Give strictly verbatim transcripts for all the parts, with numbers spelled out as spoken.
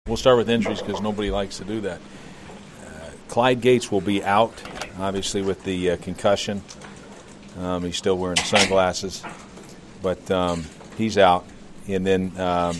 We'll start with injuries because nobody likes to do that. Uh, Clyde Gates will be out, obviously, with the uh, concussion. Um, he's still wearing sunglasses, but um, he's out. And then um,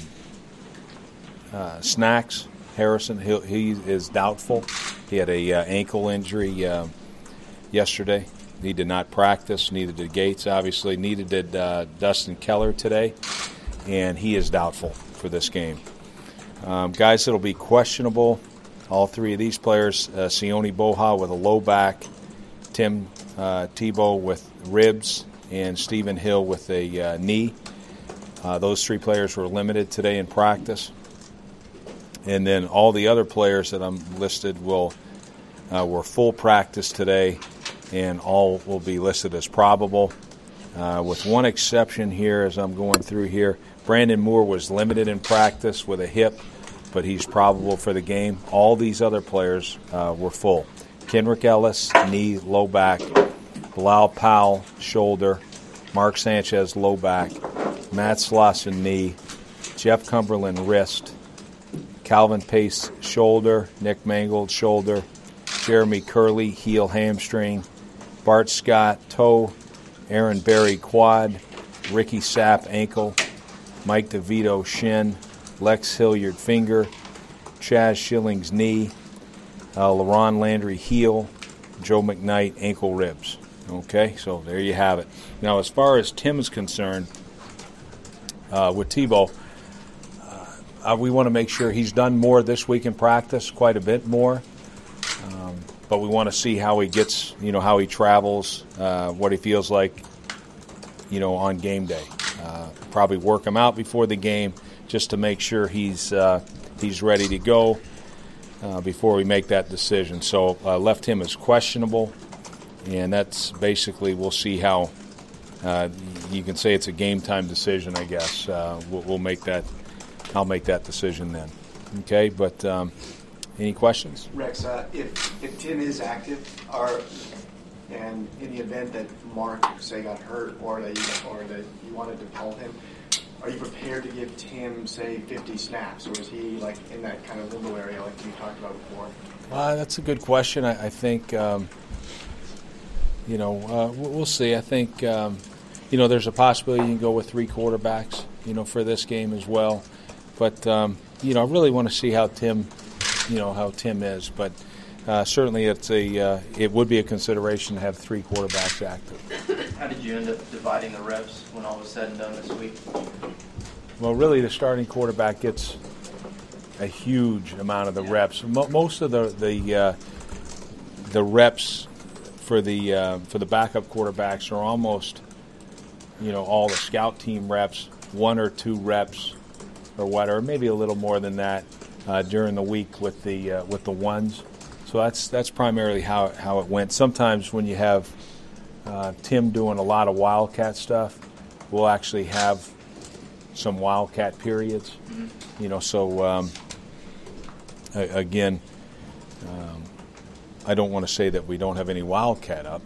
uh, Snacks Harrison, he, he is doubtful. He had a uh, ankle injury uh, yesterday. He did not practice. Neither did Gates, obviously. Neither did uh, Dustin Keller today, and he is doubtful for this game. Um, guys that will be questionable, all three of these players, uh, Sione Boha with a low back, Tim uh, Tebow with ribs, and Stephen Hill with a uh, knee. Uh, those three players were limited today in practice. And then all the other players that I'm listed will uh, were full practice today, and all will be listed as probable. Uh, with one exception here as I'm going through here. Brandon Moore was limited in practice with a hip, but he's probable for the game. All these other players uh, were full. Kenrick Ellis, knee, low back. Bilal Powell, shoulder. Mark Sanchez, low back. Matt Slauson, knee. Jeff Cumberland, wrist. Calvin Pace, shoulder. Nick Mangold, shoulder. Jeremy Curley, heel, hamstring. Bart Scott, toe. Aaron Berry, quad. Ricky Sapp, ankle. Mike DeVito, shin. Lex Hilliard, finger. Chaz Schilling's knee. Uh, LaRon Landry, heel. Joe McKnight, ankle, ribs. Okay, so there you have it. Now, as far as Tim is concerned, uh, with Tebow, uh, we want to make sure he's done more this week in practice, quite a bit more. Um, but we want to see how he gets, you know, how he travels, uh, what he feels like, you know, on game day. Uh, probably work him out before the game just to make sure he's uh, he's ready to go uh, before we make that decision. So uh, left him as questionable, and that's basically we'll see how uh, you can say it's a game time decision. I guess uh, we'll, we'll make that. I'll make that decision then. Okay, but um, any questions? Rex, uh, if if Tim is active, are and in the event that Mark, say, got hurt or that you, or that you wanted to pull him, are you prepared to give Tim, say, fifty snaps, or is he like in that kind of limbo area like you talked about before? Uh, that's a good question. I, I think, um, you know, uh, we'll see. I think, um, you know, there's a possibility you can go with three quarterbacks, you know, for this game as well. But, um, you know, I really want to see how Tim, you know, how Tim is. But uh, certainly it's a, uh, it would be a consideration to have three quarterbacks active. How did you end up dividing the reps when all was said and done this week? Well, really the starting quarterback gets a huge amount of the yeah. reps. Mo- most of the the uh, the reps for the uh, for the backup quarterbacks are almost, you know, all the scout team reps, one or two reps or whatever, maybe a little more than that uh, during the week with the uh, with the ones. So that's that's primarily how how it went. Sometimes when you have uh, Tim doing a lot of Wildcat stuff, we'll actually have some Wildcat periods. Mm-hmm. You know, so um, a- again, um, I don't want to say that we don't have any Wildcat up.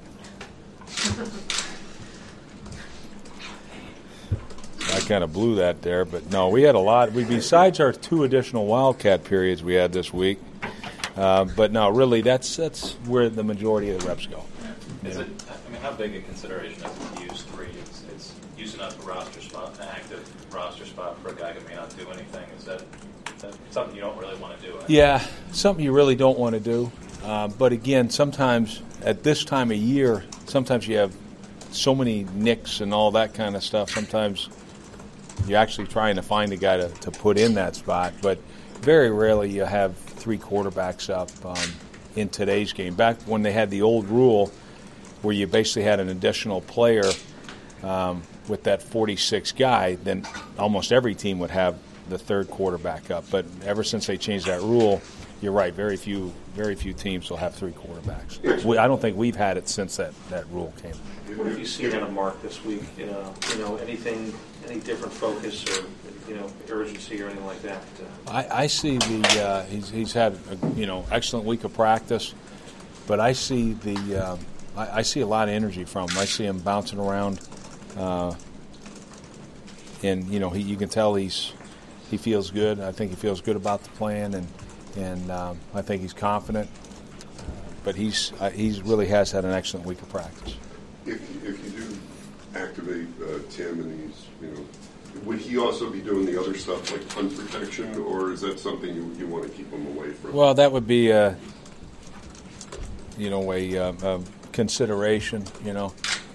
I kind of blew that there, but no, we had a lot. We besides our two additional Wildcat periods we had this week. Uh, but no, really, that's that's where the majority of the reps go. Is it? I mean, how big a consideration is it to use three? It's, it's using up a roster spot, an active roster spot for a guy who may not do anything. Is that, is that something you don't really want to do? Yeah, something you really don't want to do. Uh, but again, sometimes at this time of year, sometimes you have so many nicks and all that kind of stuff. Sometimes you're actually trying to find a guy to, to put in that spot. But very rarely you have three quarterbacks up um, in today's game. Back when they had the old rule where you basically had an additional player um, with that forty-six guy, then almost every team would have the third quarterback up. But ever since they changed that rule, you're right, very few very few teams will have three quarterbacks. We, I don't think we've had it since that, that rule came. What have you seen out of Mark this week? You know, you know, anything, any different focus or, you know, urgency or anything like that? Uh, I, I see the uh, he's he's had a, you know, excellent week of practice, but I see the uh, I, I see a lot of energy from him. I see him bouncing around, uh, and you know he you can tell he's he feels good. I think he feels good about the plan, and and um, I think he's confident. But he's uh, he's really has had an excellent week of practice. If if you do activate uh, Tim and he's, you know, would he also be doing the other stuff like punt protection, or is that something you, you want to keep him away from? Well, that would be a, you know, a, uh, a consideration, you know.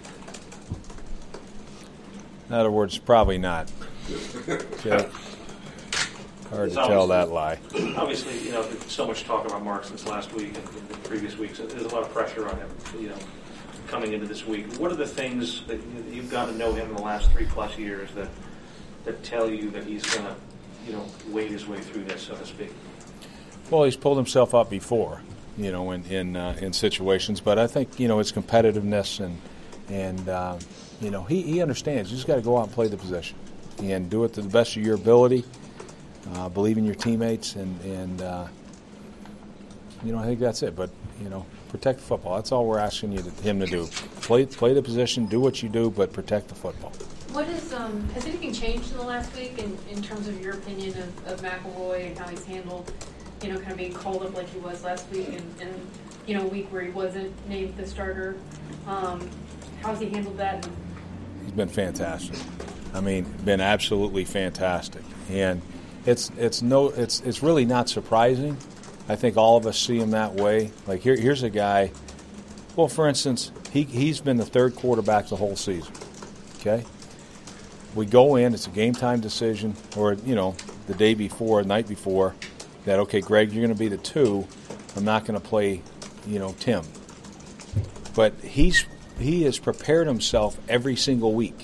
In other words, probably not. Okay. Hard It's to tell obviously- that lie. Obviously, you know, there's so much talk about Mark since last week and the previous weeks. There's a lot of pressure on him, you know, coming into this week. What are the things that you- that you've got to know him in the last three plus years that that tell you that he's going to, you know, wade his way through this, so to speak? Well, he's pulled himself up before, you know, in in, uh, in situations. But I think, you know, it's competitiveness and and uh, you know, he, he understands. You just got to go out and play the position and do it to the best of your ability. Uh, believe in your teammates, and and uh, you know, I think that's it. But you know, protect the football. That's all we're asking you to, him to do. Play play the position, do what you do, but protect the football. What is um, has anything changed in the last week in, in terms of your opinion of, of McElroy and how he's handled, you know, kind of being called up like he was last week, and, and you know, a week where he wasn't named the starter? Um, how's he handled that? He's been fantastic. I mean, been absolutely fantastic, and it's it's no it's it's really not surprising. I think all of us see him that way. Like here, here's a guy. Well, for instance, he he's been the third quarterback the whole season. Okay, we go in. It's a game time decision, or you know, the day before, the night before, that okay, Greg, you're going to be the two. I'm not going to play, you know, Tim. But he's he has prepared himself every single week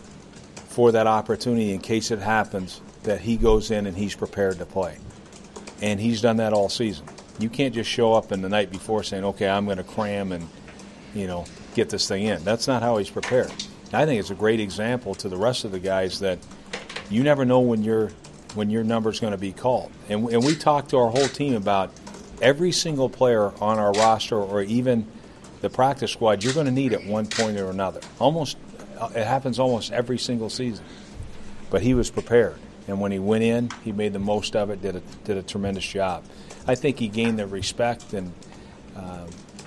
for that opportunity in case it happens that he goes in and he's prepared to play. And he's done that all season. You can't just show up in the night before saying, okay, I'm going to cram and, you know, get this thing in. That's not how he's prepared. I think it's a great example to the rest of the guys that you never know when your when your number's going to be called. And, and we talked to our whole team about every single player on our roster, or even the practice squad, you're going to need at one point or another. Almost, it happens almost every single season. But he was prepared. And when he went in, he made the most of it, did a, did a tremendous job. I think he gained the respect and uh,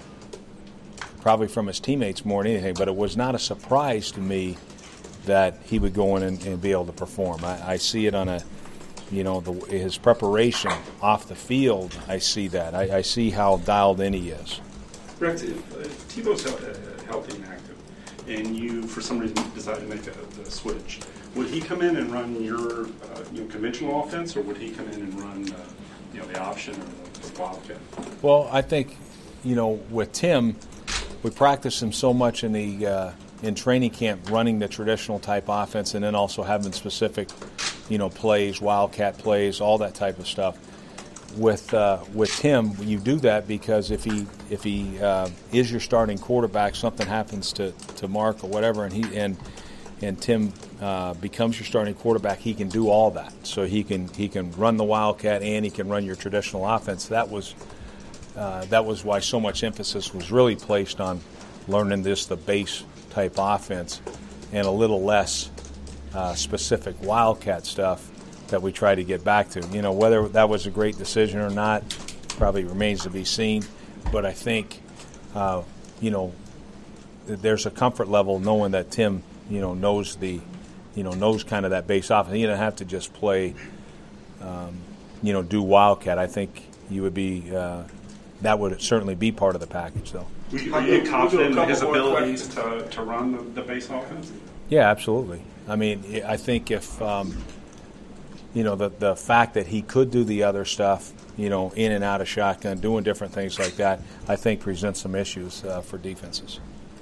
probably from his teammates more than anything, but it was not a surprise to me that he would go in and, and be able to perform. I, I see it on a, you know, the, his preparation off the field, I see that. I, I see how dialed in he is. Rex, if, if Tebow's uh, healthy and active, and you, for some reason, decide to make a, the switch, would he come in and run your uh, you know, conventional offense, or would he come in and run uh, you know, the option or the, the wildcat? Well, I think, you know, with Tim, we practiced him so much in the uh, in training camp, running the traditional type offense, and then also having specific, you know, plays, wildcat plays, all that type of stuff. With uh, with Tim, you do that because if he if he uh, is your starting quarterback, something happens to, to Mark or whatever, and he and and Tim uh, becomes your starting quarterback, he can do all that. So he can he can run the wildcat and he can run your traditional offense. That was uh, that was why so much emphasis was really placed on learning this the base type offense and a little less uh, specific wildcat stuff that we try to get back to. You know, whether that was a great decision or not probably remains to be seen. But I think, uh, you know, there's a comfort level knowing that Tim, you know, knows the, you know, knows kind of that base offense. He didn't have to just play, um, you know, do wildcat. I think you would be, uh, that would certainly be part of the package, though. Were you, were you confident in his abilities to, to run the, the base offense? Yeah, absolutely. I mean, I think if, um, you know, the the fact that he could do the other stuff, you know, in and out of shotgun, doing different things like that, I think presents some issues uh, for defenses.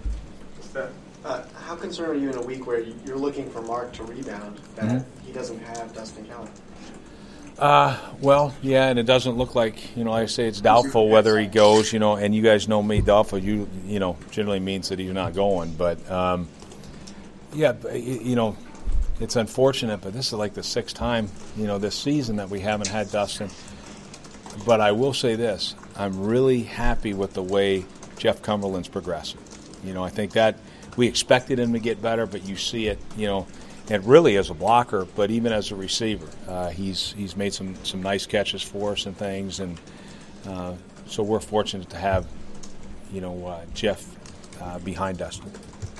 Uh, how concerned are you in a week where you're looking for Mark to rebound that Mm-hmm. he doesn't have Dustin Keller? Uh, well, yeah, and it doesn't look like, you know, I say it's doubtful whether he goes, you know, and you guys know me, doubtful, you you know, generally means that he's not going. But, um, yeah, you know, it's unfortunate, but this is like the sixth time, you know, this season that we haven't had Dustin. But I will say this, I'm really happy with the way Jeff Cumberland's progressing. You know, I think that we expected him to get better, but you see it, you know, and really as a blocker, but even as a receiver, uh, he's he's made some some nice catches for us and things, and uh, so we're fortunate to have, you know, uh, Jeff uh, behind Dustin.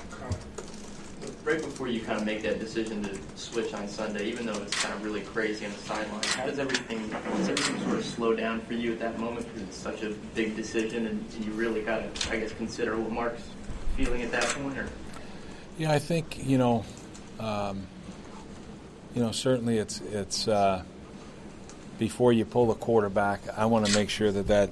Right before you kind of make that decision to switch on Sunday, even though it's kind of really crazy on the sideline, how does everything does everything sort of slow down for you at that moment because it's such a big decision and you really got to, I guess, consider what Mark's feeling at that point? Or Yeah, I think you know, um, you know, certainly it's it's uh, before you pull the quarterback, I want to make sure that that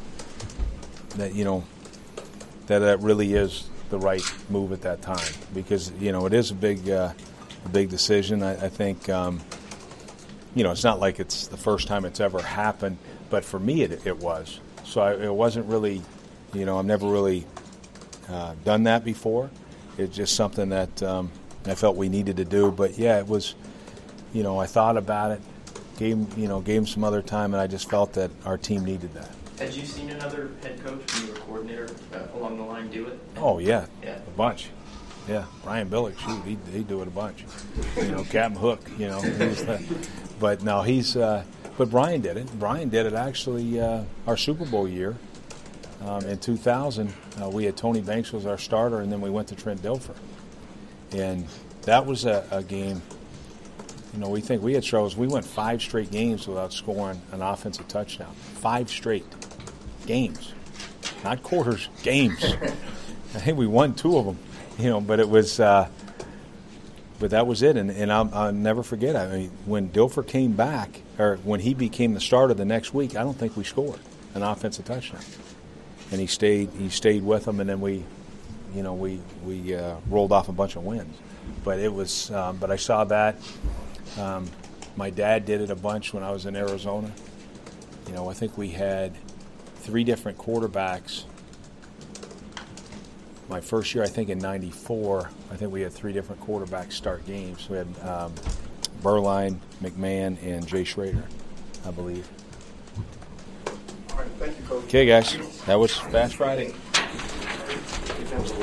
that you know that that really is the right move at that time, because you know it is a big, uh, a big decision. I, I think um, you know it's not like it's the first time it's ever happened, but for me it, it was. So I, it wasn't really, you know, I've never really uh, done that before. It's just something that um, I felt we needed to do. But yeah, it was, you know, I thought about it, gave you know gave him some other time, and I just felt that our team needed that. had you seen another head coach when you were coordinator uh, along the line do it? Oh yeah, Yeah. a bunch. Yeah, Ryan Billick, shoot, he he do it a bunch. You know, Captain Hook. You know, he's, uh, but no, he's. Uh, but Brian did it. Brian did it actually. Uh, our Super Bowl year um, in two thousand, uh, we had Tony Banks was our starter, and then we went to Trent Dilfer, and that was a, a game. You know, we think we had troubles. We went five straight games without scoring an offensive touchdown. Five straight games, not quarters, games. I think we won two of them. You know, but it was, uh, but that was it, and, and I'll, I'll never forget. I mean, when Dilfer came back, or when he became the starter the next week, I don't think we scored an offensive touchdown, and he stayed. He stayed with them, and then we, you know, we we uh, rolled off a bunch of wins. But it was, um, but I saw that. Um, my dad did it a bunch when I was in Arizona. You know, I think we had three different quarterbacks. My first year, I think in ninety-four, I think we had three different quarterbacks start games. We had um, Berline, McMahon, and Jay Schrader, I believe. All right, thank you, Coach. Okay, guys, that was Fast Friday.